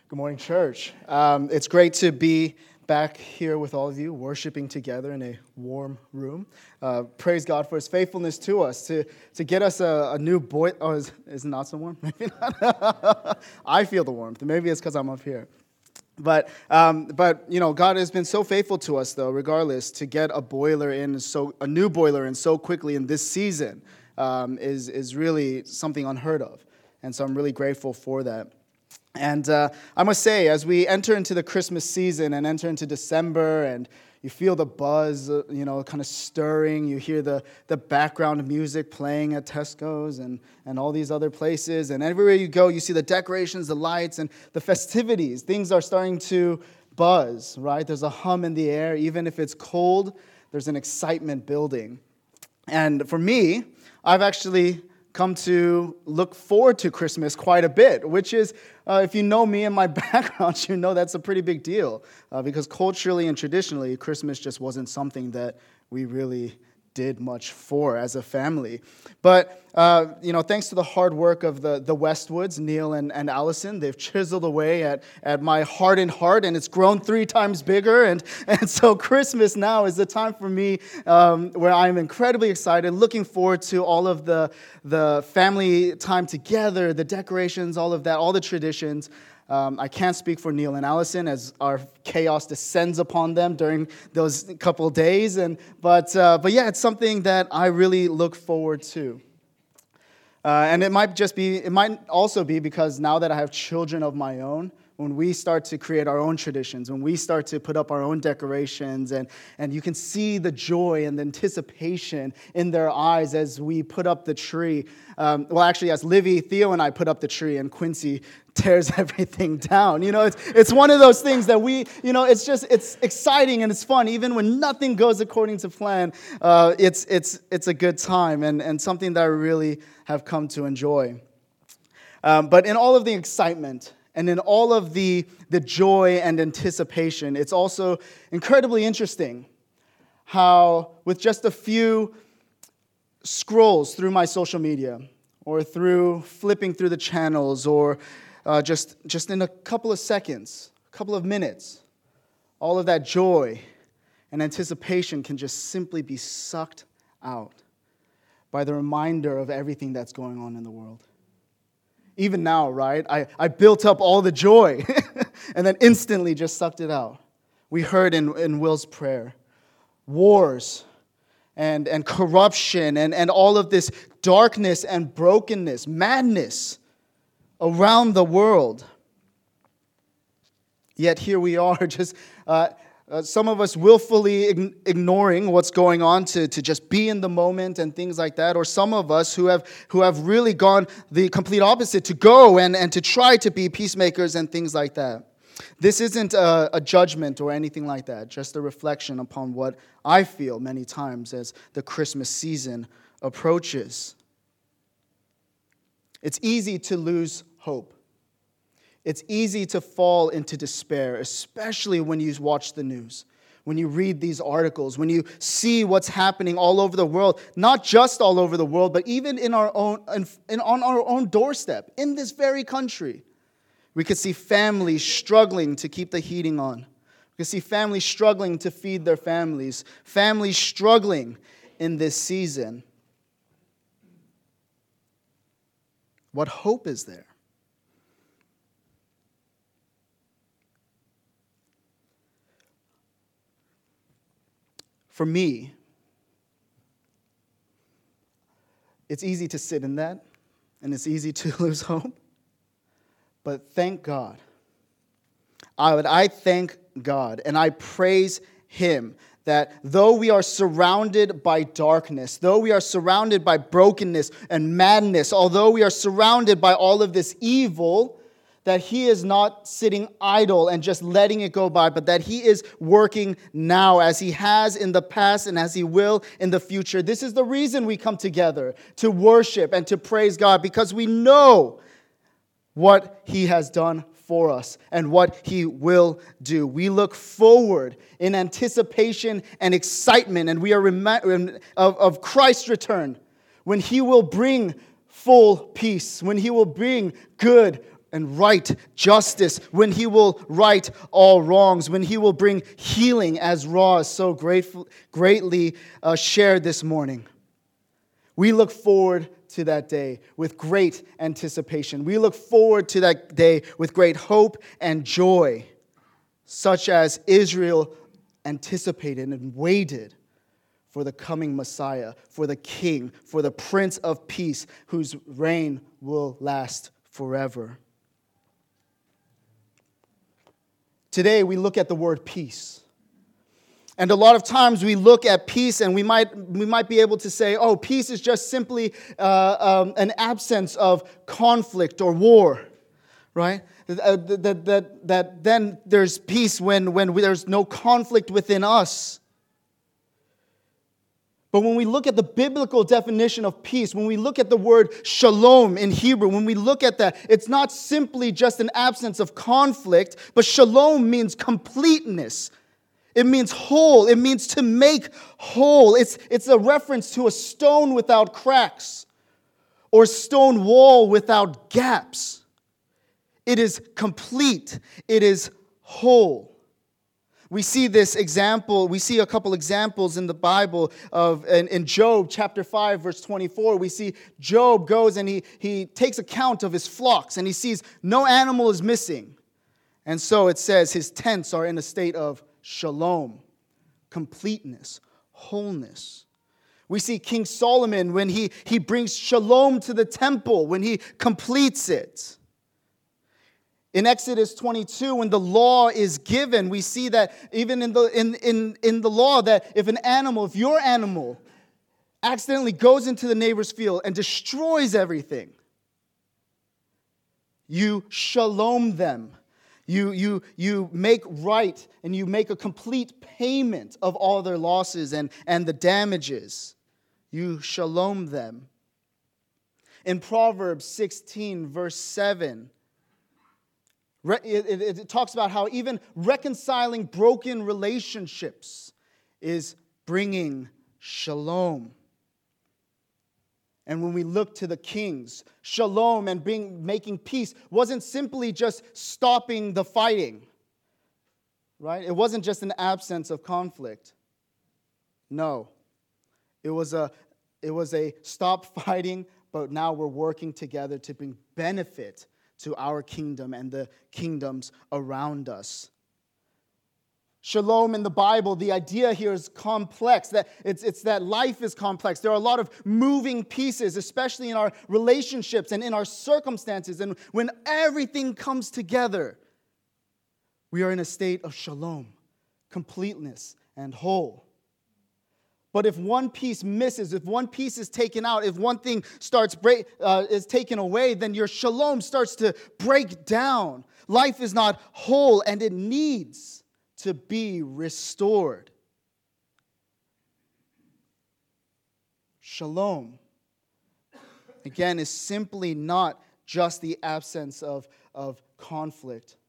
Good morning, church. It's great to be back here with all of you, worshiping together in a warm room. Praise God for His faithfulness to us, to get us a new boy. Oh, is it not so warm? Maybe not. I feel the warmth. Maybe it's because I'm up here. But you know, God has been so faithful to us, though, regardless, to get a new boiler in so quickly in this season is really something unheard of. And so I'm really grateful for that. And I must say, as we enter into the Christmas season and enter into December, and you feel the buzz, kind of stirring. You hear the background music playing at Tesco's and all these other places. And everywhere you go, you see the decorations, the lights, and the festivities. Things are starting to buzz, right? There's a hum in the air. Even if it's cold, there's an excitement building. And for me, I've actually come to look forward to Christmas quite a bit, which is, if you know me and my background, you know that's a pretty big deal, because culturally and traditionally, Christmas just wasn't something that we really did much for as a family. But, thanks to the hard work of the Westwoods, Neil and Allison, they've chiseled away at my hardened heart, and it's grown 3 times bigger. And so Christmas now is the time for me where I'm incredibly excited, looking forward to all of the family time together, the decorations, all of that, all the traditions. I can't speak for Neil and Allison as our chaos descends upon them during those couple days, but yeah, it's something that I really look forward to. And it might also be because now that I have children of my own, when we start to create our own traditions, when we start to put up our own decorations, and you can see the joy and the anticipation in their eyes as we put up the tree. As Livy, Theo, and I put up the tree, and Quincy tears everything down. It's one of those things that it's exciting and it's fun. Even when nothing goes according to plan, it's a good time and something that I really have come to enjoy. But in all of the excitement, and in all of the joy and anticipation, it's also incredibly interesting how with just a few scrolls through my social media or through flipping through the channels or just in a couple of seconds, a couple of minutes, all of that joy and anticipation can just simply be sucked out by the reminder of everything that's going on in the world. Even now, right, I built up all the joy and then instantly just sucked it out. We heard in Will's prayer, wars and corruption and all of this darkness and brokenness, madness around the world. Yet here we are, just some of us willfully ignoring what's going on to just be in the moment and things like that, or some of us who have really gone the complete opposite, to go and to try to be peacemakers and things like that. This isn't a judgment or anything like that, just a reflection upon what I feel many times as the Christmas season approaches. It's easy to lose hope. It's easy to fall into despair, especially when you watch the news, when you read these articles, when you see what's happening all over the world, not just all over the world, but even on our own doorstep, in this very country. We could see families struggling to keep the heating on. We could see families struggling to feed their families struggling in this season. What hope is there? For me, it's easy to sit in that, and it's easy to lose hope. But thank God. I thank God, and I praise Him that though we are surrounded by darkness, though we are surrounded by brokenness and madness, although we are surrounded by all of this evil, that He is not sitting idle and just letting it go by, but that He is working now as He has in the past and as He will in the future. This is the reason we come together, to worship and to praise God, because we know what He has done for us and what He will do. We look forward in anticipation and excitement, and we are of Christ's return, when He will bring full peace, when He will bring good and right justice, when he will right all wrongs, when he will bring healing, as Ross so greatly shared this morning. We look forward to that day with great anticipation. We look forward to that day with great hope and joy, such as Israel anticipated and waited for the coming Messiah, for the King, for the Prince of Peace, whose reign will last forever. Today we look at the word peace. And a lot of times we look at peace and we might be able to say, oh, peace is just simply an absence of conflict or war, right? That then there's peace when there's no conflict within us. But when we look at the biblical definition of peace, when we look at the word shalom in Hebrew, when we look at that, it's not simply just an absence of conflict, but shalom means completeness. It means whole. It means to make whole. It's a reference to a stone without cracks or stone wall without gaps. It is complete. It is whole. We see this example, we see a couple examples in the Bible in Job chapter 5, verse 24. We see Job goes and he takes account of his flocks and he sees no animal is missing. And so it says his tents are in a state of shalom, completeness, wholeness. We see King Solomon when he brings shalom to the temple, when he completes it. In Exodus 22, when the law is given, we see that even in the law that if your animal accidentally goes into the neighbor's field and destroys everything, you shalom them. You make right and you make a complete payment of all their losses and the damages. You shalom them. In Proverbs 16, verse 7, it talks about how even reconciling broken relationships is bringing shalom. And when we look to the kings, shalom and making peace wasn't simply just stopping the fighting, right? It wasn't just an absence of conflict. No, it was a stop fighting, but now we're working together to bring benefit to our kingdom and the kingdoms around us. Shalom in the Bible, the idea here is complex, that it's that life is complex. There are a lot of moving pieces, especially in our relationships and in our circumstances. And when everything comes together, we are in a state of shalom, completeness, and whole. But if one piece misses, if one piece is taken out, if one thing is taken away, then your shalom starts to break down. Life is not whole, and it needs to be restored. Shalom, again, is simply not just the absence of conflict,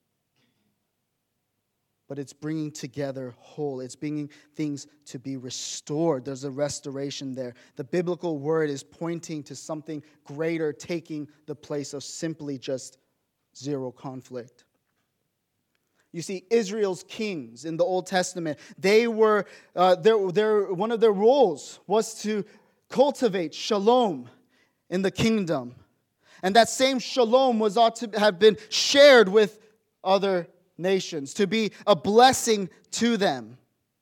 but it's bringing together whole. It's bringing things to be restored. There's a restoration there. The biblical word is pointing to something greater taking the place of simply just zero conflict. You see, Israel's kings in the Old Testament, they were one of their roles was to cultivate shalom in the kingdom. And that same shalom ought to have been shared with other nations, to be a blessing to them.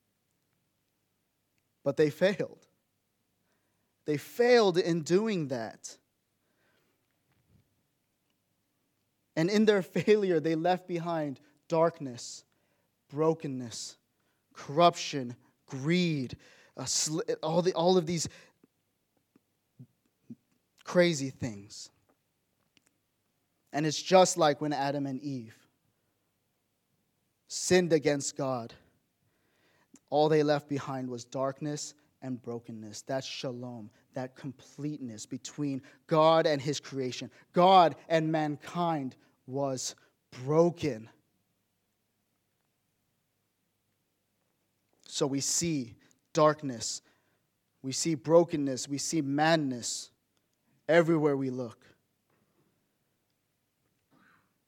But they failed. They failed in doing that. And in their failure, they left behind darkness, brokenness, corruption, greed, all of these crazy things. And it's just like when Adam and Eve sinned against God. All they left behind was darkness and brokenness. That's shalom, that completeness between God and His creation. God and mankind was broken. So we see darkness, we see brokenness, we see madness everywhere we look.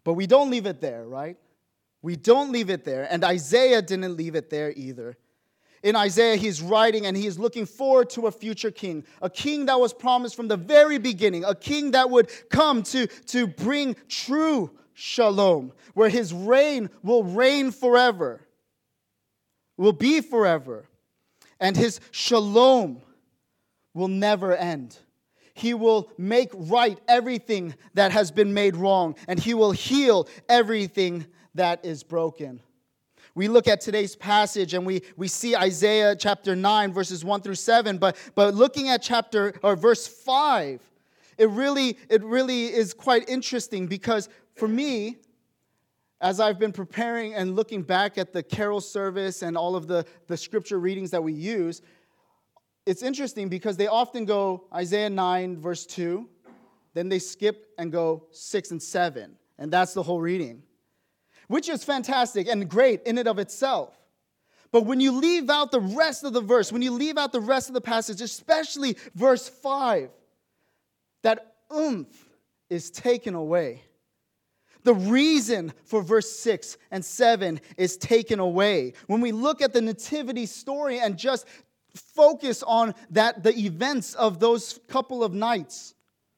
But we don't leave it there, right? We don't leave it there. And Isaiah didn't leave it there either. In Isaiah, he's writing and he is looking forward to a future king. A king that was promised from the very beginning. A king that would come to bring true shalom. Where his reign will reign forever. Will be forever. And his shalom will never end. He will make right everything that has been made wrong. And he will heal everything that is broken. We look at today's passage and we see Isaiah chapter 9, verses 1 through 7. But looking at verse 5, it really is quite interesting because for me, as I've been preparing and looking back at the carol service and all of the scripture readings that we use, it's interesting because they often go Isaiah 9, verse 2, then they skip and go 6 and 7, and that's the whole reading, which is fantastic and great in and of itself. But when you leave out the rest of the verse, when you leave out the rest of the passage, especially verse 5, that oomph is taken away. The reason for verse 6 and 7 is taken away. When we look at the nativity story and just focus on the events of those couple of nights,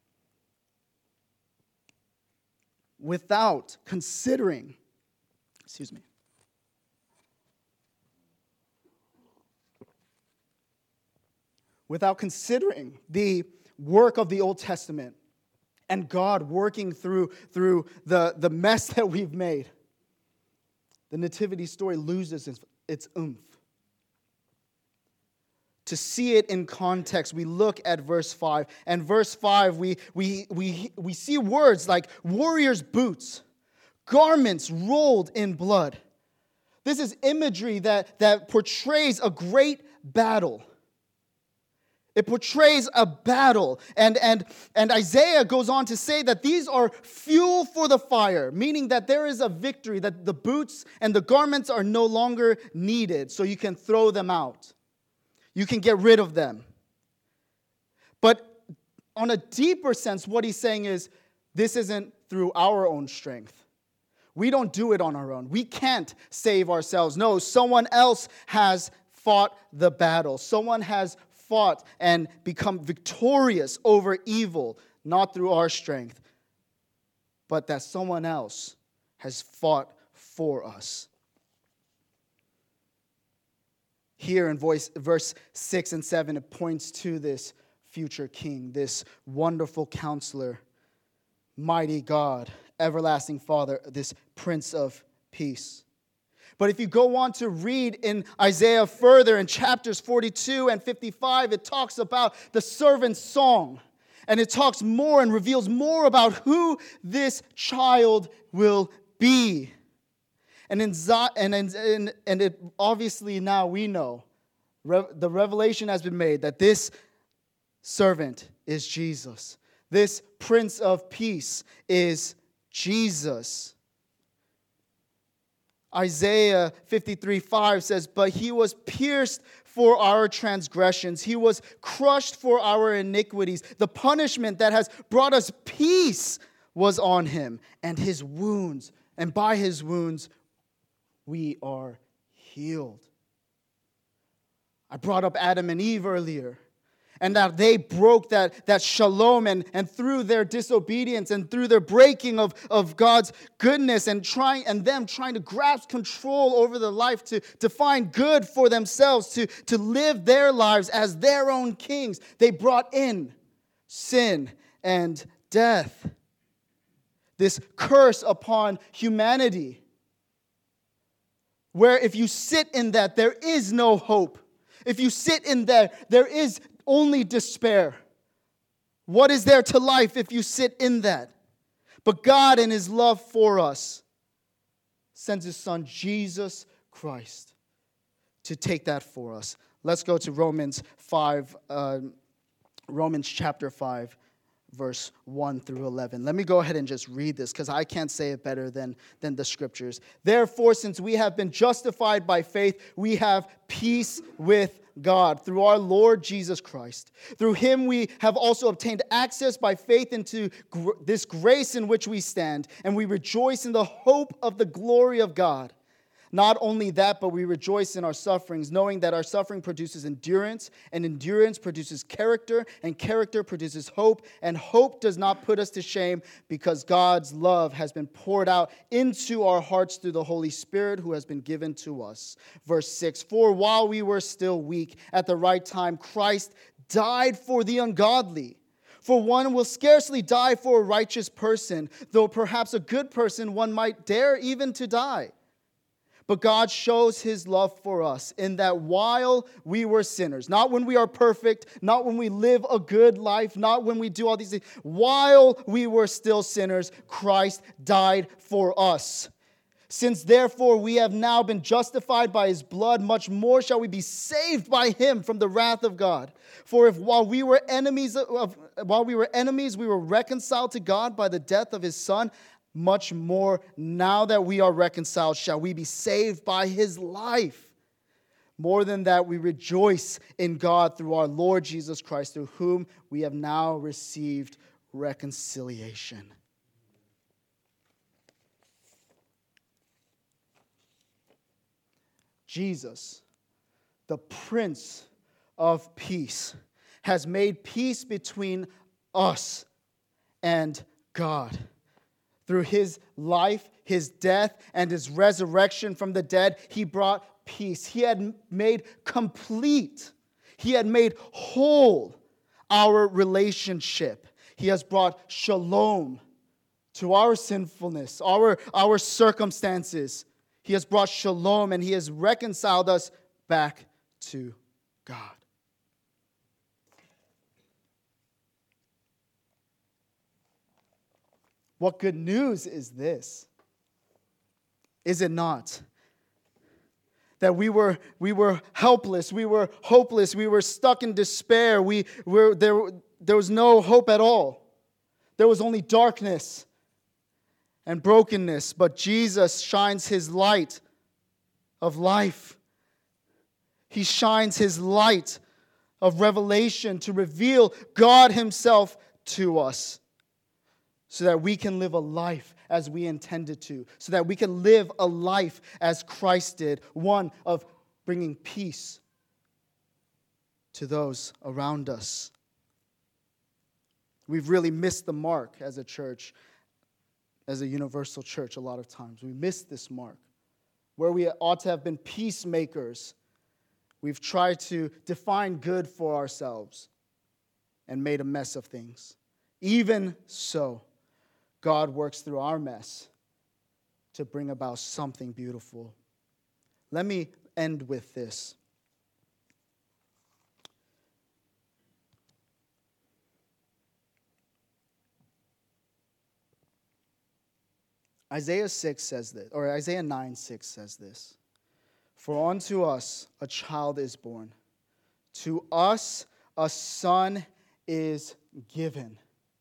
without considering, without considering the work of the Old Testament and God working through the mess that we've made, the nativity story loses its oomph. To see it in context, we look at verse 5. And verse 5, we see words like warriors' boots, garments rolled in blood. This is imagery that portrays a great battle. It portrays a battle. And Isaiah goes on to say that these are fuel for the fire, meaning that there is a victory, that the boots and the garments are no longer needed, so you can throw them out. You can get rid of them. But on a deeper sense, what he's saying is, this isn't through our own strength. We don't do it on our own. We can't save ourselves. No, someone else has fought the battle. Someone has fought and become victorious over evil, not through our strength, but that someone else has fought for us. Here in verse 6 and 7, it points to this future king, this wonderful counselor, mighty God, everlasting Father, this Prince of Peace. But if you go on to read in Isaiah further, in chapters 42 and 55, it talks about the servant's song. And it talks more and reveals more about who this child will be. And it obviously now we know, the revelation has been made that this servant is Jesus. This Prince of Peace is Jesus. Isaiah 53:5 says, "But he was pierced for our transgressions. He was crushed for our iniquities. The punishment that has brought us peace was on him, and by his wounds we are healed." I brought up Adam and Eve earlier, and that they broke that shalom, and through their disobedience and through their breaking of God's goodness and them trying to grasp control over their life to find good for themselves, to live their lives as their own kings, they brought in sin and death. This curse upon humanity, where if you sit in that, there is no hope. If you sit in there is only despair. What is there to life if you sit in that? But God, in his love for us, sends his son, Jesus Christ, to take that for us. Let's go to Romans chapter 5, verse 1 through 11. Let me go ahead and just read this because I can't say it better than the scriptures. "Therefore, since we have been justified by faith, we have peace with God through our Lord Jesus Christ. Through him we have also obtained access by faith into this grace in which we stand, and we rejoice in the hope of the glory of God. Not only that, but we rejoice in our sufferings, knowing that our suffering produces endurance, and endurance produces character, and character produces hope, and hope does not put us to shame, because God's love has been poured out into our hearts through the Holy Spirit who has been given to us. Verse 6, for while we were still weak, at the right time Christ died for the ungodly. For one will scarcely die for a righteous person, though perhaps a good person one might dare even to die. But God shows his love for us in that while we were sinners, not when we are perfect, not when we live a good life, not when we do all these things, while we were still sinners, Christ died for us. Since therefore we have now been justified by his blood, much more shall we be saved by him from the wrath of God. For if while we were enemies, we were reconciled to God by the death of his Son, much more, now that we are reconciled, shall we be saved by his life. More than that, we rejoice in God through our Lord Jesus Christ, through whom we have now received reconciliation. Jesus, the Prince of Peace, has made peace between us and God. Through his life, his death, and his resurrection from the dead, he brought peace. He had made complete, he had made whole our relationship. He has brought shalom to our sinfulness, our circumstances. He has brought shalom, and he has reconciled us back to God. What good news is this? Is it not? That we were helpless, we were hopeless, we were stuck in despair. There was no hope at all. There was only darkness and brokenness. But Jesus shines his light of life. He shines his light of revelation to reveal God himself to us, so that we can live a life as we intended to, so that we can live a life as Christ did, one of bringing peace to those around us. We've really missed the mark as a church, as a universal church a lot of times. We missed this mark. Where we ought to have been peacemakers, we've tried to define good for ourselves and made a mess of things. Even so, God works through our mess to bring about something beautiful. Let me end with this. Isaiah 6 says this, or Isaiah 9:6 says this. For unto us a child is born, to us a son is given.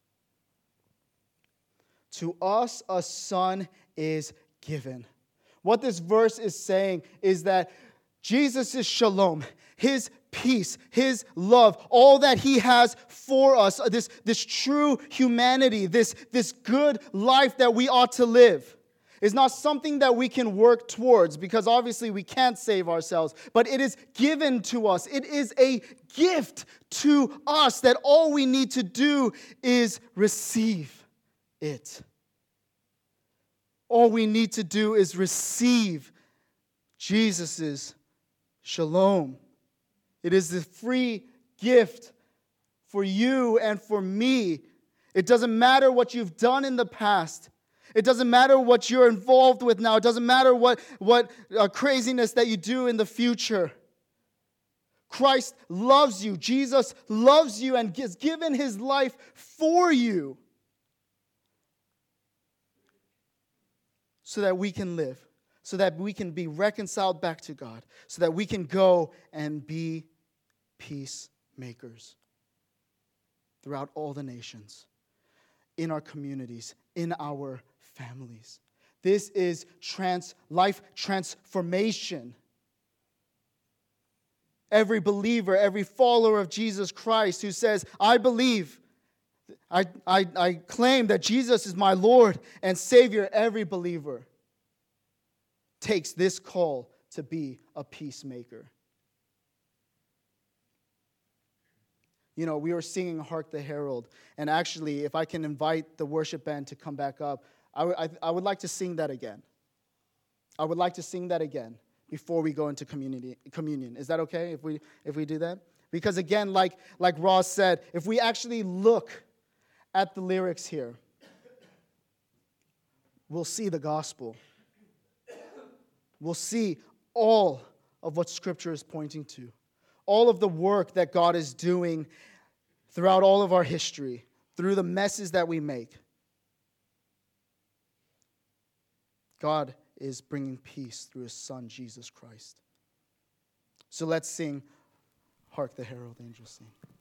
To us a son is given. What this verse is saying is that Jesus is shalom, his peace, his love, all that he has for us, this true humanity, this good life that we ought to live, is not something that we can work towards, because obviously we can't save ourselves, but it is given to us. It is a gift to us that all we need to do is receive it. All we need to do is receive Jesus' shalom. It is the free gift for you and for me. It doesn't matter what you've done in the past. It doesn't matter what you're involved with now. It doesn't matter what craziness that you do in the future. Christ loves you. Jesus loves you and has given his life for you, so that we can live, so that we can be reconciled back to God, so that we can go and be peacemakers throughout all the nations, in our communities, in our families. This is life transformation. every believer, every follower of Jesus Christ who says, I believe, I claim that Jesus is my Lord and Savior, every believer takes this call to be a peacemaker. You know, we were singing Hark the Herald, and actually, if I can invite the worship band to come back up, I would like to sing that again. I would like to sing that again before we go into communion. Is that okay if we do that? Because again, like Ross said, if we actually look at the lyrics here, we'll see the gospel. We'll see all of what Scripture is pointing to. All of the work that God is doing throughout all of our history, through the messes that we make. God is bringing peace through His Son, Jesus Christ. So let's sing, Hark the Herald Angels Sing.